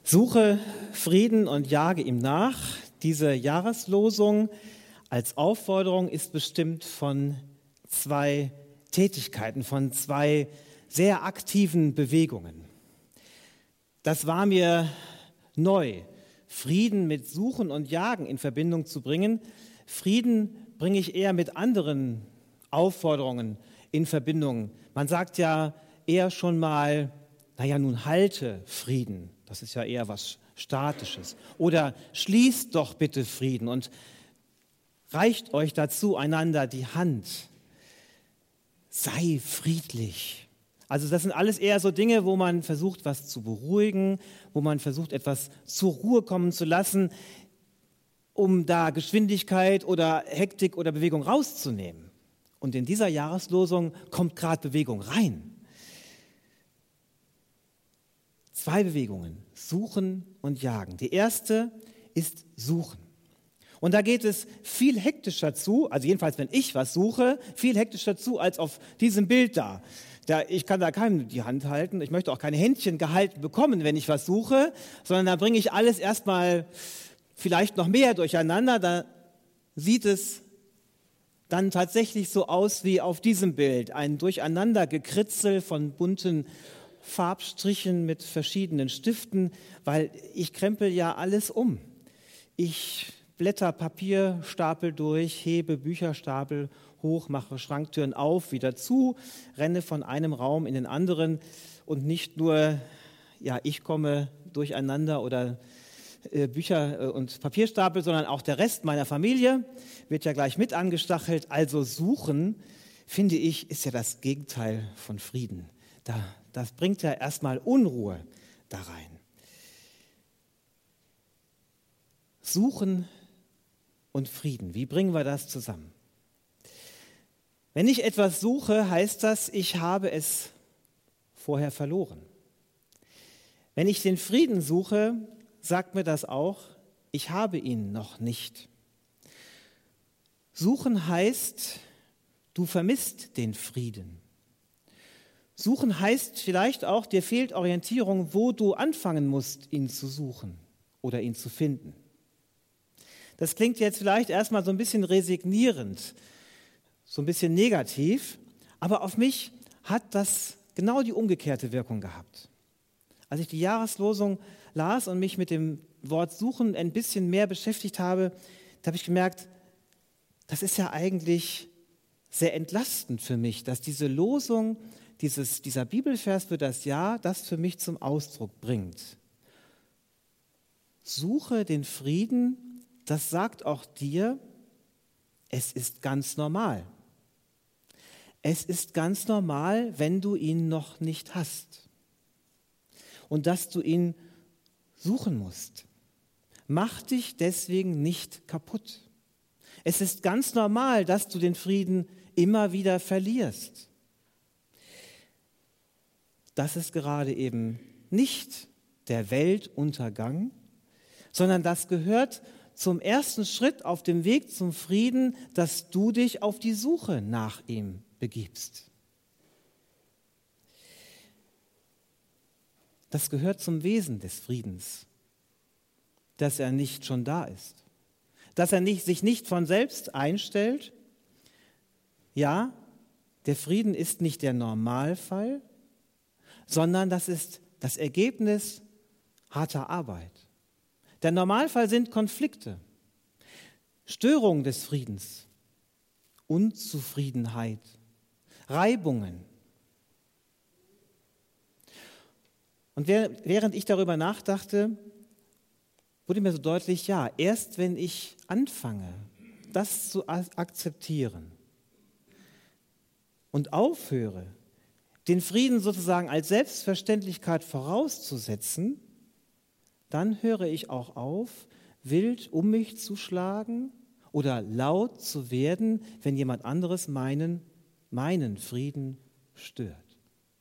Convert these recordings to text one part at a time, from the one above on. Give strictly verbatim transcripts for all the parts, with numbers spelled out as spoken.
Suche Frieden und jage ihm nach. Diese Jahreslosung als Aufforderung ist bestimmt von zwei Tätigkeiten, von zwei sehr aktiven Bewegungen. Das war mir neu, Frieden mit Suchen und Jagen in Verbindung zu bringen. Frieden bringe ich eher mit anderen Aufforderungen in Verbindung. Man sagt ja eher schon mal, naja, nun halte Frieden. Das ist ja eher was Statisches. Oder schließt doch bitte Frieden und reicht euch dazu einander die Hand. Sei friedlich. Also das sind alles eher so Dinge, wo man versucht, was zu beruhigen, wo man versucht, etwas zur Ruhe kommen zu lassen, um da Geschwindigkeit oder Hektik oder Bewegung rauszunehmen. Und in dieser Jahreslosung kommt gerade Bewegung rein. Zwei Bewegungen, suchen und jagen. Die erste ist suchen. Und da geht es viel hektischer zu, also jedenfalls, wenn ich was suche, viel hektischer zu als auf diesem Bild da. da. Ich kann da keinem die Hand halten, ich möchte auch keine Händchen gehalten bekommen, wenn ich was suche, sondern da bringe ich alles erstmal vielleicht noch mehr durcheinander. Da sieht es dann tatsächlich so aus wie auf diesem Bild, ein Durcheinandergekritzel von bunten Farbstrichen mit verschiedenen Stiften, weil ich krempel ja alles um. Ich blätter Papierstapel durch, hebe Bücherstapel hoch, mache Schranktüren auf, wieder zu, renne von einem Raum in den anderen und nicht nur, ja, ich komme durcheinander oder äh, Bücher und Papierstapel, sondern auch der Rest meiner Familie wird ja gleich mit angestachelt. Also suchen, finde ich, ist ja das Gegenteil von Frieden. Da Das bringt ja erstmal Unruhe da rein. Suchen und Frieden, wie bringen wir das zusammen? Wenn ich etwas suche, heißt das, ich habe es vorher verloren. Wenn ich den Frieden suche, sagt mir das auch, ich habe ihn noch nicht. Suchen heißt, du vermisst den Frieden. Suchen heißt vielleicht auch, dir fehlt Orientierung, wo du anfangen musst, ihn zu suchen oder ihn zu finden. Das klingt jetzt vielleicht erstmal so ein bisschen resignierend, so ein bisschen negativ, aber auf mich hat das genau die umgekehrte Wirkung gehabt. Als ich die Jahreslosung las und mich mit dem Wort suchen ein bisschen mehr beschäftigt habe, da habe ich gemerkt, das ist ja eigentlich sehr entlastend für mich, dass diese Losung Dieses, dieser Bibelvers für das Jahr, das für mich zum Ausdruck bringt. Suche den Frieden, das sagt auch dir, es ist ganz normal. Es ist ganz normal, wenn du ihn noch nicht hast und dass du ihn suchen musst. Mach dich deswegen nicht kaputt. Es ist ganz normal, dass du den Frieden immer wieder verlierst. Das ist gerade eben nicht der Weltuntergang, sondern das gehört zum ersten Schritt auf dem Weg zum Frieden, dass du dich auf die Suche nach ihm begibst. Das gehört zum Wesen des Friedens, dass er nicht schon da ist, dass er nicht, sich nicht von selbst einstellt. Ja, der Frieden ist nicht der Normalfall, sondern das ist das Ergebnis harter Arbeit. Der Normalfall sind Konflikte, Störungen des Friedens, Unzufriedenheit, Reibungen. Und während ich darüber nachdachte, wurde mir so deutlich, ja, erst wenn ich anfange, das zu akzeptieren und aufhöre, den Frieden sozusagen als Selbstverständlichkeit vorauszusetzen, dann höre ich auch auf, wild um mich zu schlagen oder laut zu werden, wenn jemand anderes meinen, meinen Frieden stört.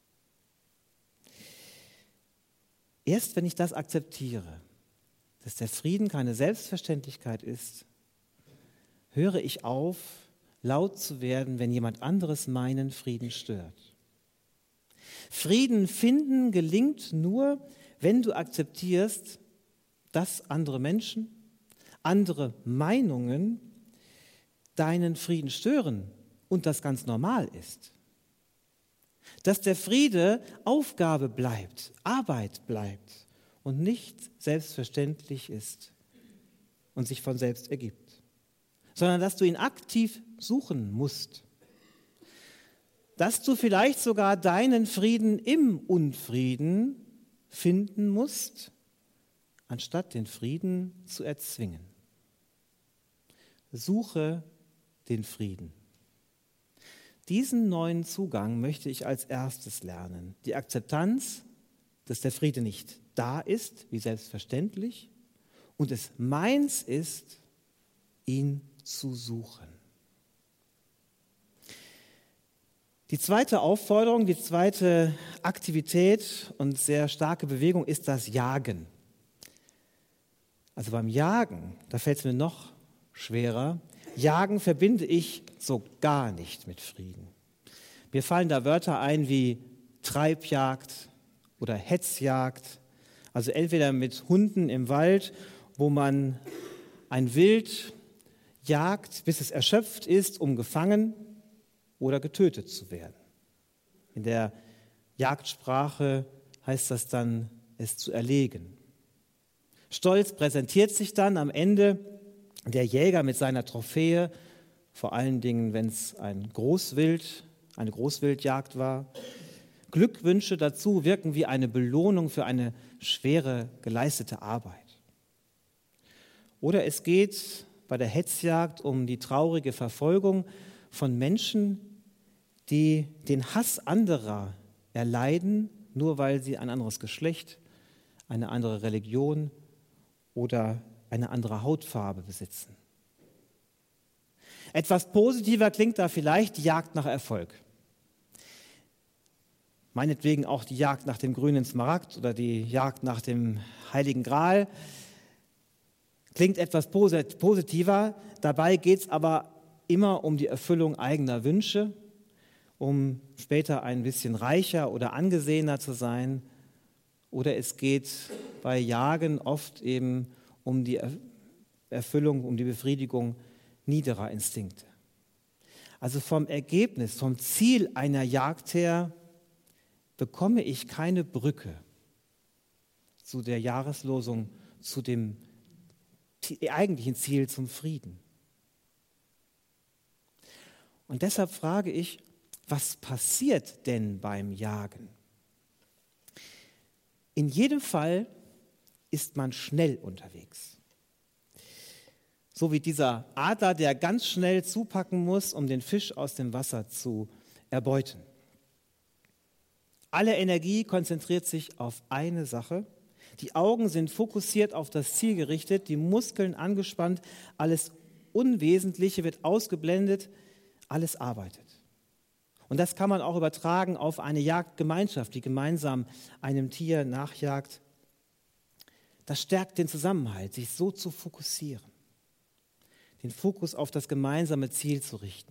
Erst wenn ich das akzeptiere, dass der Frieden keine Selbstverständlichkeit ist, höre ich auf, laut zu werden, wenn jemand anderes meinen Frieden stört. Frieden finden gelingt nur, wenn du akzeptierst, dass andere Menschen, andere Meinungen deinen Frieden stören und das ganz normal ist. Dass der Friede Aufgabe bleibt, Arbeit bleibt und nicht selbstverständlich ist und sich von selbst ergibt, sondern dass du ihn aktiv suchen musst. Dass du vielleicht sogar deinen Frieden im Unfrieden finden musst, anstatt den Frieden zu erzwingen. Suche den Frieden. Diesen neuen Zugang möchte ich als erstes lernen. Die Akzeptanz, dass der Friede nicht da ist, wie selbstverständlich, und es meins ist, ihn zu suchen. Die zweite Aufforderung, die zweite Aktivität und sehr starke Bewegung ist das Jagen. Also beim Jagen, da fällt es mir noch schwerer. Jagen verbinde ich so gar nicht mit Frieden. Mir fallen da Wörter ein wie Treibjagd oder Hetzjagd, also entweder mit Hunden im Wald, wo man ein Wild jagt, bis es erschöpft ist, um gefangen oder getötet zu werden. In der Jagdsprache heißt das dann, es zu erlegen. Stolz präsentiert sich dann am Ende der Jäger mit seiner Trophäe, vor allen Dingen, wenn es ein Großwild, eine Großwildjagd war. Glückwünsche dazu wirken wie eine Belohnung für eine schwere geleistete Arbeit. Oder es geht bei der Hetzjagd um die traurige Verfolgung von Menschen, die den Hass anderer erleiden, nur weil sie ein anderes Geschlecht, eine andere Religion oder eine andere Hautfarbe besitzen. Etwas positiver klingt da vielleicht die Jagd nach Erfolg. Meinetwegen auch die Jagd nach dem grünen Smaragd oder die Jagd nach dem Heiligen Gral. Klingt etwas positiver. Dabei geht es aber immer um die Erfüllung eigener Wünsche, um später ein bisschen reicher oder angesehener zu sein. Oder es geht bei Jagen oft eben um die Erfüllung, um die Befriedigung niederer Instinkte. Also vom Ergebnis, vom Ziel einer Jagd her bekomme ich keine Brücke zu der Jahreslosung, zu dem eigentlichen Ziel, zum Frieden. Und deshalb frage ich, was passiert denn beim Jagen? In jedem Fall ist man schnell unterwegs. So wie dieser Adler, der ganz schnell zupacken muss, um den Fisch aus dem Wasser zu erbeuten. Alle Energie konzentriert sich auf eine Sache. Die Augen sind fokussiert auf das Ziel gerichtet, die Muskeln angespannt, alles Unwesentliche wird ausgeblendet, alles arbeitet. Und das kann man auch übertragen auf eine Jagdgemeinschaft, die gemeinsam einem Tier nachjagt. Das stärkt den Zusammenhalt, sich so zu fokussieren, den Fokus auf das gemeinsame Ziel zu richten.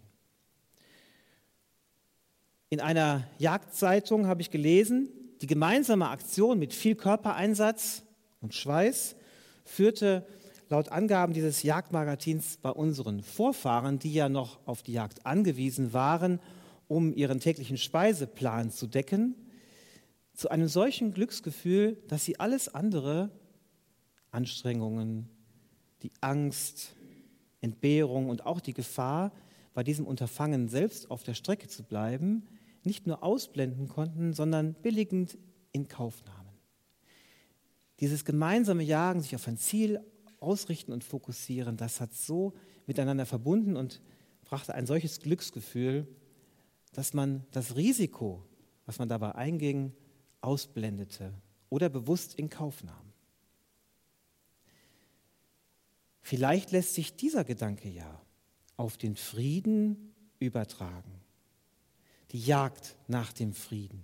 In einer Jagdzeitung habe ich gelesen, die gemeinsame Aktion mit viel Körpereinsatz und Schweiß führte laut Angaben dieses Jagdmagazins bei unseren Vorfahren, die ja noch auf die Jagd angewiesen waren, um ihren täglichen Speiseplan zu decken, zu einem solchen Glücksgefühl, dass sie alles andere, Anstrengungen, die Angst, Entbehrung und auch die Gefahr, bei diesem Unterfangen selbst auf der Strecke zu bleiben, nicht nur ausblenden konnten, sondern billigend in Kauf nahmen. Dieses gemeinsame Jagen, sich auf ein Ziel ausrichten und fokussieren, das hat so miteinander verbunden und brachte ein solches Glücksgefühl, dass man das Risiko, was man dabei einging, ausblendete oder bewusst in Kauf nahm. Vielleicht lässt sich dieser Gedanke ja auf den Frieden übertragen. Die Jagd nach dem Frieden.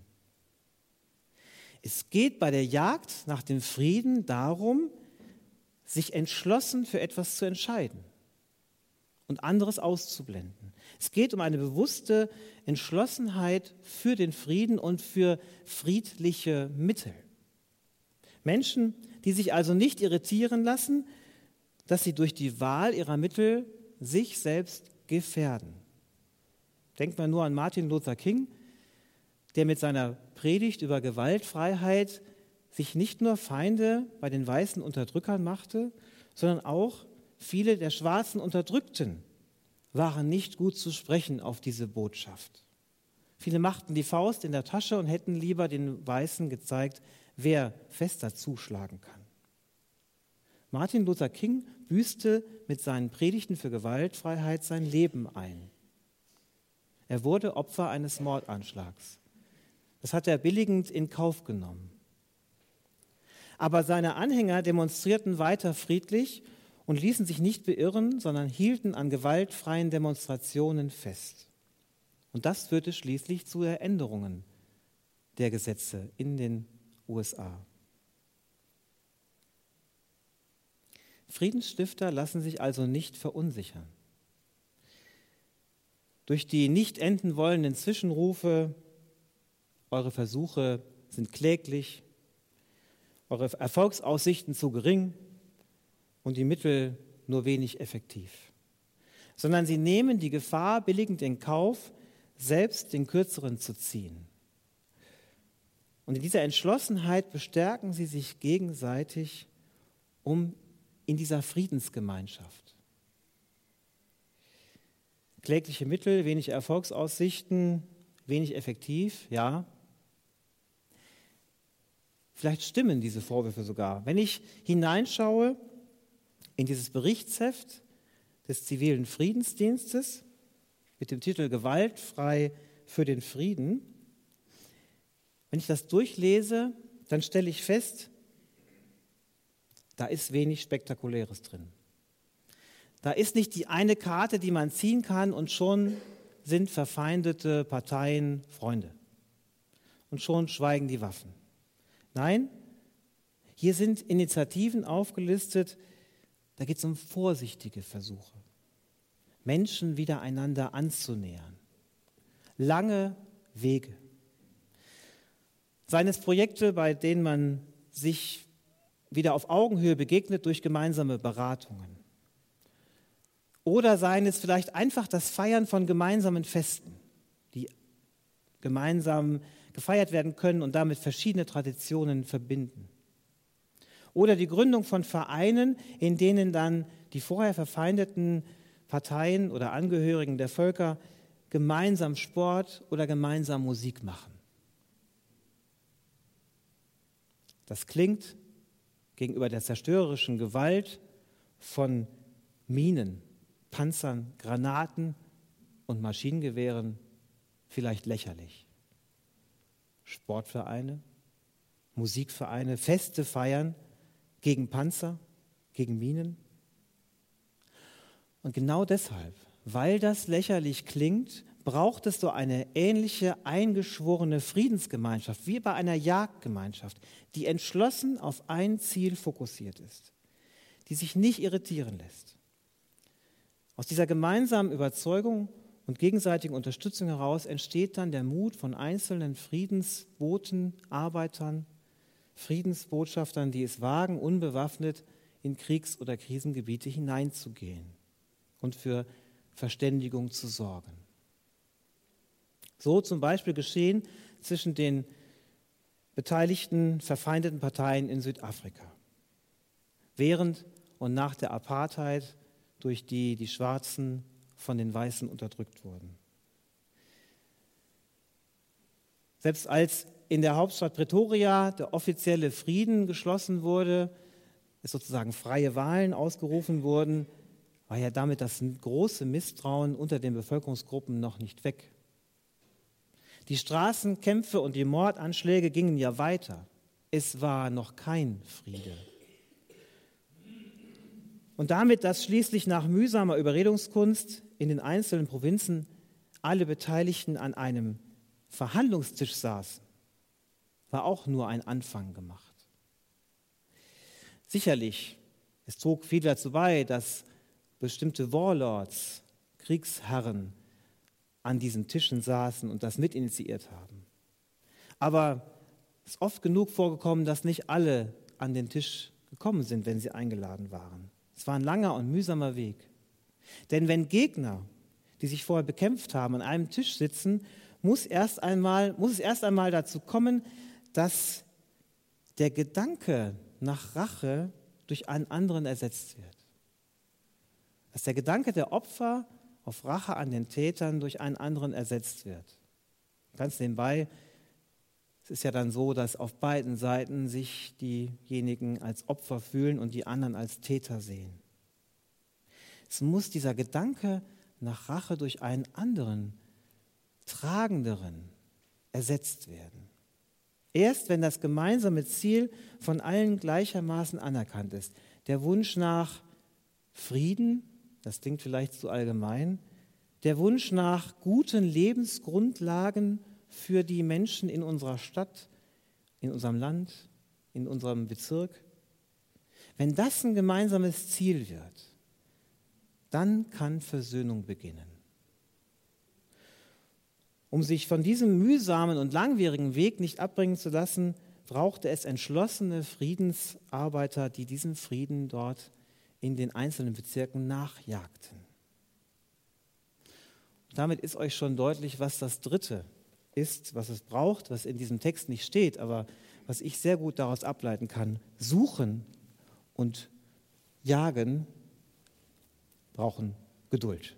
Es geht bei der Jagd nach dem Frieden darum, sich entschlossen für etwas zu entscheiden und anderes auszublenden. Es geht um eine bewusste Entschlossenheit für den Frieden und für friedliche Mittel. Menschen, die sich also nicht irritieren lassen, dass sie durch die Wahl ihrer Mittel sich selbst gefährden. Denkt man nur an Martin Luther King, der mit seiner Predigt über Gewaltfreiheit sich nicht nur Feinde bei den weißen Unterdrückern machte, sondern auch viele der schwarzen Unterdrückten waren nicht gut zu sprechen auf diese Botschaft. Viele machten die Faust in der Tasche und hätten lieber den Weißen gezeigt, wer fester zuschlagen kann. Martin Luther King büßte mit seinen Predigten für Gewaltfreiheit sein Leben ein. Er wurde Opfer eines Mordanschlags. Das hat er billigend in Kauf genommen. Aber seine Anhänger demonstrierten weiter friedlich und ließen sich nicht beirren, sondern hielten an gewaltfreien Demonstrationen fest. Und das führte schließlich zu Änderungen der Gesetze in den U S A. Friedensstifter lassen sich also nicht verunsichern. Durch die nicht enden wollenden Zwischenrufe, eure Versuche sind kläglich, eure Erfolgsaussichten zu gering und die Mittel nur wenig effektiv. Sondern sie nehmen die Gefahr billigend in Kauf, selbst den Kürzeren zu ziehen. Und in dieser Entschlossenheit bestärken sie sich gegenseitig um in dieser Friedensgemeinschaft. Klägliche Mittel, wenig Erfolgsaussichten, wenig effektiv, ja. Vielleicht stimmen diese Vorwürfe sogar. Wenn ich hineinschaue in dieses Berichtsheft des zivilen Friedensdienstes mit dem Titel Gewaltfrei für den Frieden, wenn ich das durchlese, dann stelle ich fest, da ist wenig Spektakuläres drin. Da ist nicht die eine Karte, die man ziehen kann und schon sind verfeindete Parteien Freunde. Und schon schweigen die Waffen. Nein, hier sind Initiativen aufgelistet, da geht es um vorsichtige Versuche, Menschen wieder einander anzunähern. Lange Wege. Seien es Projekte, bei denen man sich wieder auf Augenhöhe begegnet durch gemeinsame Beratungen. Oder seien es vielleicht einfach das Feiern von gemeinsamen Festen, die gemeinsam gefeiert werden können und damit verschiedene Traditionen verbinden. Oder die Gründung von Vereinen, in denen dann die vorher verfeindeten Parteien oder Angehörigen der Völker gemeinsam Sport oder gemeinsam Musik machen. Das klingt gegenüber der zerstörerischen Gewalt von Minen, Panzern, Granaten und Maschinengewehren vielleicht lächerlich. Sportvereine, Musikvereine, Feste feiern gegen Panzer, gegen Minen. Und genau deshalb, weil das lächerlich klingt, braucht es so eine ähnliche eingeschworene Friedensgemeinschaft, wie bei einer Jagdgemeinschaft, die entschlossen auf ein Ziel fokussiert ist, die sich nicht irritieren lässt. Aus dieser gemeinsamen Überzeugung und gegenseitigen Unterstützung heraus entsteht dann der Mut von einzelnen Friedensboten, Arbeitern, Friedensbotschaftern, die es wagen, unbewaffnet in Kriegs- oder Krisengebiete hineinzugehen und für Verständigung zu sorgen. So zum Beispiel geschehen zwischen den beteiligten, verfeindeten Parteien in Südafrika. Während und nach der Apartheid, durch die die Schwarzen von den Weißen unterdrückt wurden. Selbst als in der Hauptstadt Pretoria der offizielle Frieden geschlossen wurde, es sozusagen freie Wahlen ausgerufen wurden, war ja damit das große Misstrauen unter den Bevölkerungsgruppen noch nicht weg. Die Straßenkämpfe und die Mordanschläge gingen ja weiter. Es war noch kein Friede. Und damit, dass schließlich nach mühsamer Überredungskunst in den einzelnen Provinzen alle Beteiligten an einem Verhandlungstisch saßen, war auch nur ein Anfang gemacht. Sicherlich, es trug viel dazu bei, dass bestimmte Warlords, Kriegsherren, an diesen Tischen saßen und das mitinitiiert haben. Aber es ist oft genug vorgekommen, dass nicht alle an den Tisch gekommen sind, wenn sie eingeladen waren. Es war ein langer und mühsamer Weg. Denn wenn Gegner, die sich vorher bekämpft haben, an einem Tisch sitzen, muss, erst einmal, muss es erst einmal dazu kommen, dass der Gedanke nach Rache durch einen anderen ersetzt wird. Dass der Gedanke der Opfer auf Rache an den Tätern durch einen anderen ersetzt wird. Ganz nebenbei, es ist ja dann so, dass auf beiden Seiten sich diejenigen als Opfer fühlen und die anderen als Täter sehen. Es muss dieser Gedanke nach Rache durch einen anderen, tragenderen ersetzt werden. Erst wenn das gemeinsame Ziel von allen gleichermaßen anerkannt ist, der Wunsch nach Frieden, das klingt vielleicht zu allgemein, der Wunsch nach guten Lebensgrundlagen für die Menschen in unserer Stadt, in unserem Land, in unserem Bezirk. Wenn das ein gemeinsames Ziel wird, dann kann Versöhnung beginnen. Um sich von diesem mühsamen und langwierigen Weg nicht abbringen zu lassen, brauchte es entschlossene Friedensarbeiter, die diesen Frieden dort in den einzelnen Bezirken nachjagten. Damit ist euch schon deutlich, was das Dritte ist, was es braucht, was in diesem Text nicht steht, aber was ich sehr gut daraus ableiten kann. Suchen und jagen brauchen Geduld.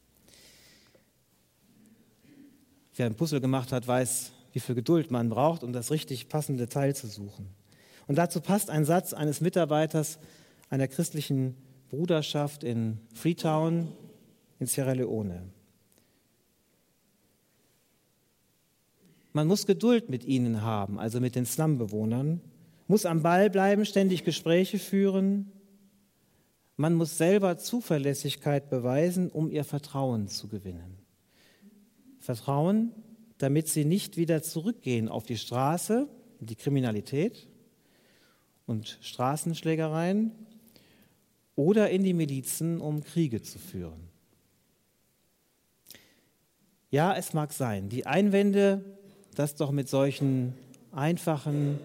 Wer ein Puzzle gemacht hat, weiß, wie viel Geduld man braucht, um das richtig passende Teil zu suchen. Und dazu passt ein Satz eines Mitarbeiters einer christlichen Bruderschaft in Freetown in Sierra Leone. Man muss Geduld mit ihnen haben, also mit den Slumbewohnern, muss am Ball bleiben, ständig Gespräche führen. Man muss selber Zuverlässigkeit beweisen, um ihr Vertrauen zu gewinnen. Vertrauen, damit sie nicht wieder zurückgehen auf die Straße, die Kriminalität und Straßenschlägereien oder in die Milizen, um Kriege zu führen. Ja, es mag sein, die Einwände, dass doch mit solchen einfachen,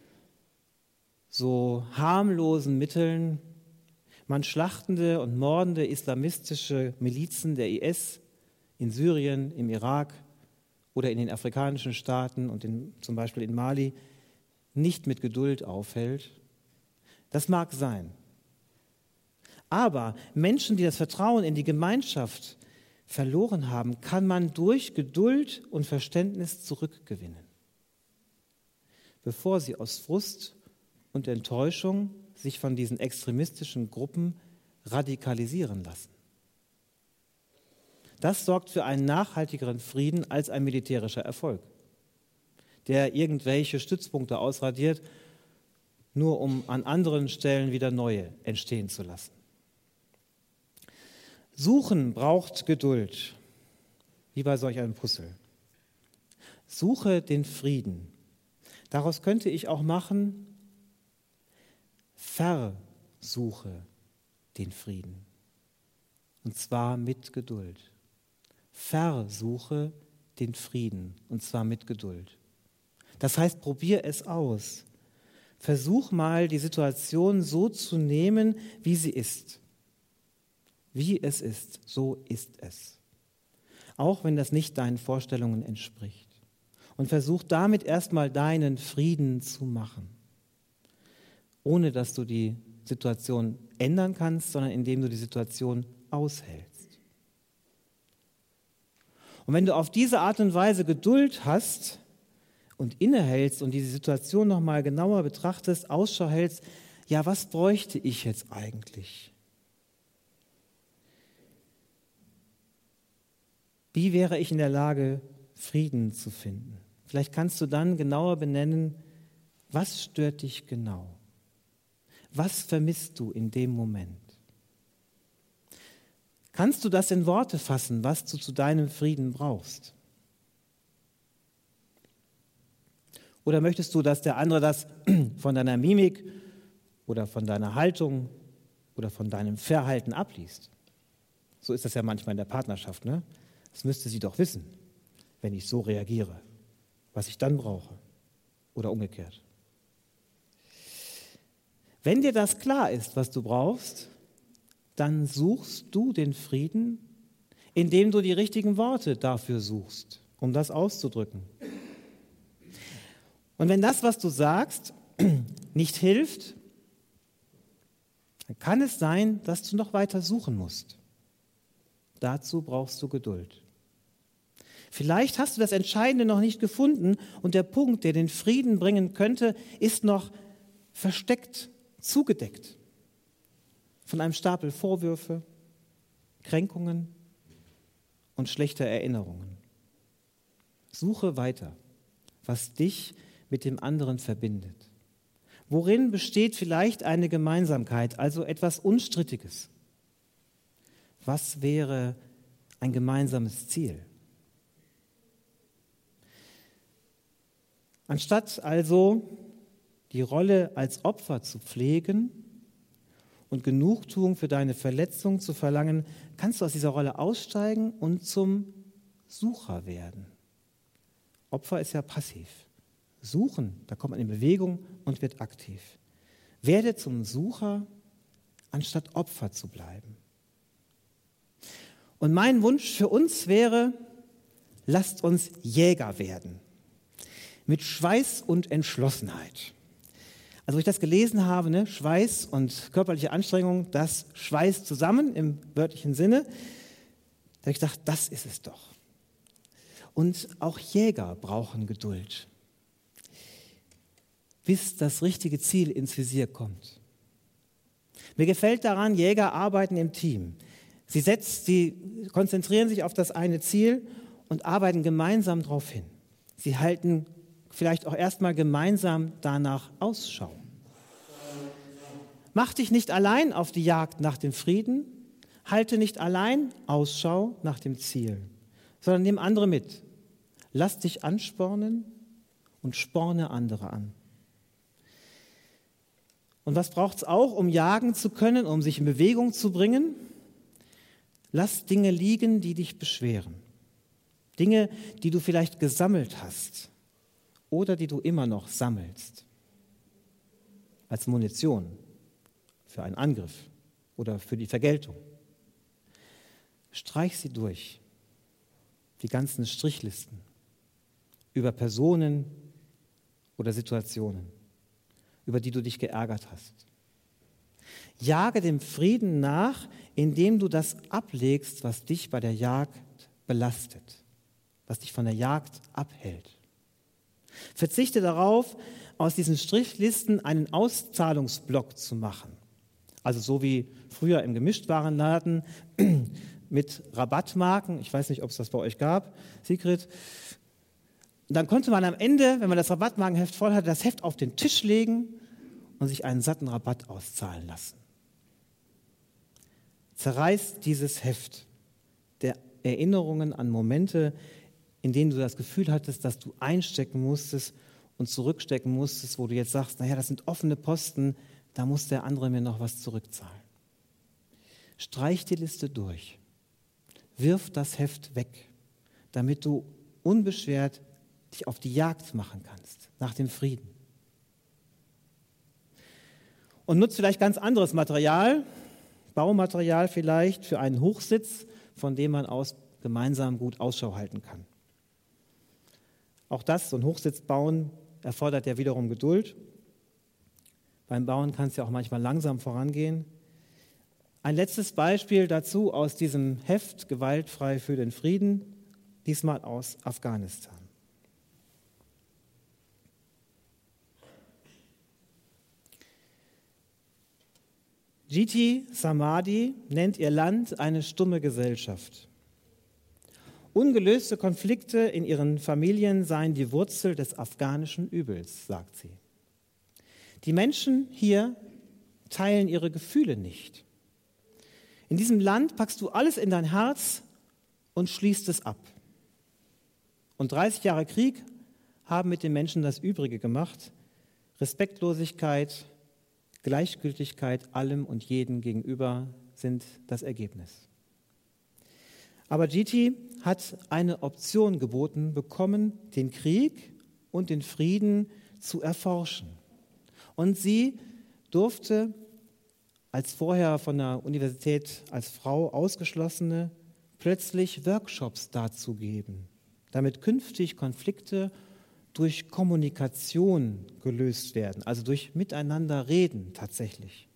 so harmlosen Mitteln man schlachtende und mordende islamistische Milizen der I S in Syrien, im Irak oder in den afrikanischen Staaten und in, zum Beispiel in Mali nicht mit Geduld aufhält. Das mag sein. Aber Menschen, die das Vertrauen in die Gemeinschaft verloren haben, kann man durch Geduld und Verständnis zurückgewinnen, bevor sie aus Frust und Enttäuschung sich von diesen extremistischen Gruppen radikalisieren lassen. Das sorgt für einen nachhaltigeren Frieden als ein militärischer Erfolg, der irgendwelche Stützpunkte ausradiert, nur um an anderen Stellen wieder neue entstehen zu lassen. Suchen braucht Geduld, wie bei solch einem Puzzle. Suche den Frieden. Daraus könnte ich auch machen, versuche den Frieden. Und zwar mit Geduld. Versuche den Frieden. Und zwar mit Geduld. Das heißt, probier es aus. Versuch mal, die Situation so zu nehmen, wie sie ist. Wie es ist, so ist es. Auch wenn das nicht deinen Vorstellungen entspricht. Und versuch damit erstmal deinen Frieden zu machen. Ohne dass du die Situation ändern kannst, sondern indem du die Situation aushältst. Und wenn du auf diese Art und Weise Geduld hast und innehältst und diese Situation nochmal genauer betrachtest, Ausschau hältst, ja, was bräuchte ich jetzt eigentlich? Wie wäre ich in der Lage, Frieden zu finden? Vielleicht kannst du dann genauer benennen, was stört dich genau? Was vermisst du in dem Moment? Kannst du das in Worte fassen, was du zu deinem Frieden brauchst? Oder möchtest du, dass der andere das von deiner Mimik oder von deiner Haltung oder von deinem Verhalten abliest? So ist das ja manchmal in der Partnerschaft, ne? Das müsste sie doch wissen, wenn ich so reagiere, was ich dann brauche oder umgekehrt. Wenn dir das klar ist, was du brauchst, dann suchst du den Frieden, indem du die richtigen Worte dafür suchst, um das auszudrücken. Und wenn das, was du sagst, nicht hilft, dann kann es sein, dass du noch weiter suchen musst. Dazu brauchst du Geduld. Vielleicht hast du das Entscheidende noch nicht gefunden und der Punkt, der den Frieden bringen könnte, ist noch versteckt, zugedeckt von einem Stapel Vorwürfe, Kränkungen und schlechter Erinnerungen. Suche weiter, was dich mit dem anderen verbindet. Worin besteht vielleicht eine Gemeinsamkeit, also etwas Unstrittiges? Was wäre ein gemeinsames Ziel? Anstatt also die Rolle als Opfer zu pflegen und Genugtuung für deine Verletzung zu verlangen, kannst du aus dieser Rolle aussteigen und zum Sucher werden. Opfer ist ja passiv. Suchen, da kommt man in Bewegung und wird aktiv. Werde zum Sucher, anstatt Opfer zu bleiben. Und mein Wunsch für uns wäre, lasst uns Jäger werden. Mit Schweiß und Entschlossenheit. Also, wo ich das gelesen habe, ne, Schweiß und körperliche Anstrengung, das schweißt zusammen im wörtlichen Sinne. Da habe ich gedacht, das ist es doch. Und auch Jäger brauchen Geduld, bis das richtige Ziel ins Visier kommt. Mir gefällt daran, Jäger arbeiten im Team. Sie, setzt, sie konzentrieren sich auf das eine Ziel und arbeiten gemeinsam darauf hin. Sie halten vielleicht auch erstmal gemeinsam danach Ausschau. Mach dich nicht allein auf die Jagd nach dem Frieden, halte nicht allein Ausschau nach dem Ziel, sondern nimm andere mit. Lass dich anspornen und sporne andere an. Und was braucht es auch, um jagen zu können, um sich in Bewegung zu bringen? Lass Dinge liegen, die dich beschweren. Dinge, die du vielleicht gesammelt hast oder die du immer noch sammelst. Als Munition für einen Angriff oder für die Vergeltung. Streich sie durch, die ganzen Strichlisten über Personen oder Situationen, über die du dich geärgert hast. Jage dem Frieden nach, indem du das ablegst, was dich bei der Jagd belastet, was dich von der Jagd abhält. Verzichte darauf, aus diesen Strichlisten einen Auszahlungsblock zu machen. Also so wie früher im Gemischtwarenladen mit Rabattmarken. Ich weiß nicht, ob es das bei euch gab, Sigrid. Und dann konnte man am Ende, wenn man das Rabattmarkenheft voll hatte, das Heft auf den Tisch legen und sich einen satten Rabatt auszahlen lassen. Zerreiß dieses Heft der Erinnerungen an Momente, in denen du das Gefühl hattest, dass du einstecken musstest und zurückstecken musstest, wo du jetzt sagst, naja, das sind offene Posten, da muss der andere mir noch was zurückzahlen. Streich die Liste durch. Wirf das Heft weg, damit du unbeschwert dich auf die Jagd machen kannst, nach dem Frieden. Und nutzt vielleicht ganz anderes Material, Baumaterial vielleicht für einen Hochsitz, von dem man aus gemeinsam gut Ausschau halten kann. Auch das, so ein Hochsitz bauen, erfordert ja wiederum Geduld. Beim Bauen kann es ja auch manchmal langsam vorangehen. Ein letztes Beispiel dazu aus diesem Heft Gewaltfrei für den Frieden, diesmal aus Afghanistan. Jiti Samadhi nennt ihr Land eine stumme Gesellschaft. Ungelöste Konflikte in ihren Familien seien die Wurzel des afghanischen Übels, sagt sie. Die Menschen hier teilen ihre Gefühle nicht. In diesem Land packst du alles in dein Herz und schließt es ab. Und dreißig Jahre Krieg haben mit den Menschen das Übrige gemacht. Respektlosigkeit, Gleichgültigkeit allem und jedem gegenüber sind das Ergebnis. Aber Jiti hat eine Option geboten bekommen, den Krieg und den Frieden zu erforschen. Und sie durfte als vorher von der Universität als Frau Ausgeschlossene plötzlich Workshops dazu geben, damit künftig Konflikte durch Kommunikation gelöst werden, also durch Miteinander reden tatsächlich.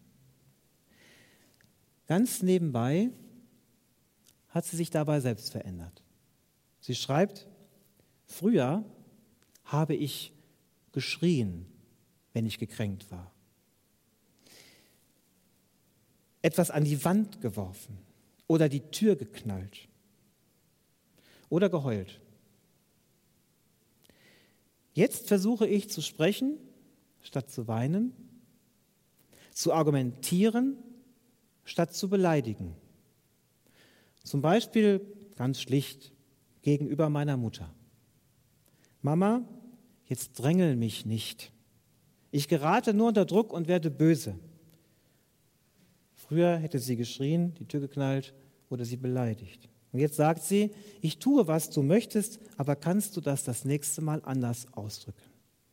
Ganz nebenbei hat sie sich dabei selbst verändert. Sie schreibt, früher habe ich geschrien, wenn ich gekränkt war. Etwas an die Wand geworfen oder die Tür geknallt oder geheult. Jetzt versuche ich zu sprechen, statt zu weinen, zu argumentieren, statt zu beleidigen. Zum Beispiel ganz schlicht gegenüber meiner Mutter. Mama, jetzt drängel mich nicht. Ich gerate nur unter Druck und werde böse. Früher hätte sie geschrien, die Tür geknallt oder sie beleidigt. Und jetzt sagt sie, ich tue, was du möchtest, aber kannst du das das nächste Mal anders ausdrücken?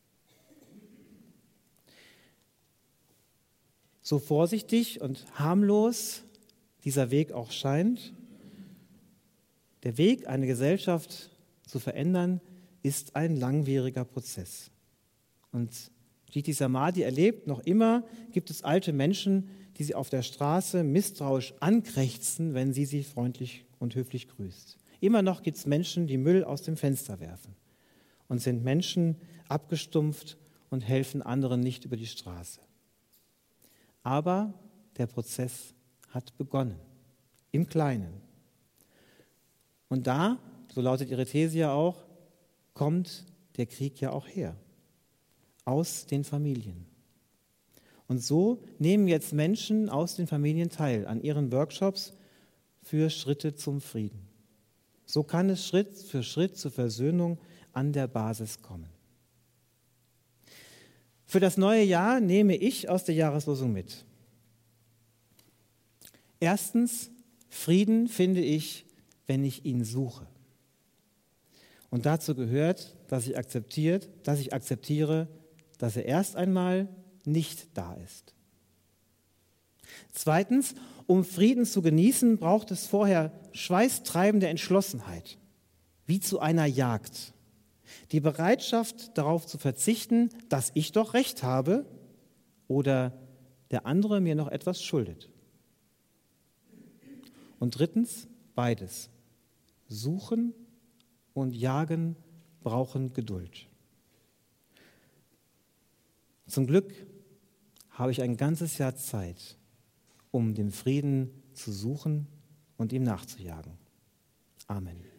So vorsichtig und harmlos dieser Weg auch scheint, der Weg, eine Gesellschaft zu verändern, ist ein langwieriger Prozess. Und Gigi Samadhi erlebt, noch immer gibt es alte Menschen, die sie auf der Straße misstrauisch ankrächzen, wenn sie sie freundlich und höflich grüßt. Immer noch gibt es Menschen, die Müll aus dem Fenster werfen und sind Menschen abgestumpft und helfen anderen nicht über die Straße. Aber der Prozess hat begonnen, im Kleinen. Und da, so lautet ihre These ja auch, kommt der Krieg ja auch her, aus den Familien. Und so nehmen jetzt Menschen aus den Familien teil an ihren Workshops für Schritte zum Frieden. So kann es Schritt für Schritt zur Versöhnung an der Basis kommen. Für das neue Jahr nehme ich aus der Jahreslosung mit. Erstens, Frieden finde ich, wenn ich ihn suche. Und dazu gehört, dass ich akzeptiert, dass ich akzeptiere, dass er erst einmal nicht da ist. Zweitens, um Frieden zu genießen, braucht es vorher schweißtreibende Entschlossenheit, wie zu einer Jagd. Die Bereitschaft, darauf zu verzichten, dass ich doch Recht habe oder der andere mir noch etwas schuldet. Und drittens, beides. Suchen und Jagen brauchen Geduld. Zum Glück habe ich ein ganzes Jahr Zeit, um den Frieden zu suchen und ihm nachzujagen. Amen.